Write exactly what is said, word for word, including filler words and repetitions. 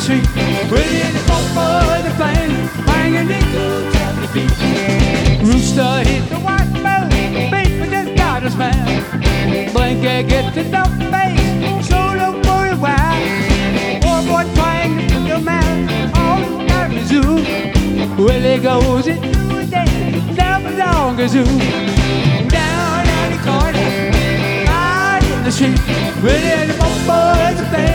street. Willie the bump boy, the flame, banging into traffic beat. Rooster hit the white bell, baby just got a smell. Blanket get the dump face, solo for a while. Poor boy trying to put the man all down the zoo. Willie goes into a dance, down the long zoo. Down at the corner, out in the street. Willie the bump boy, the flame.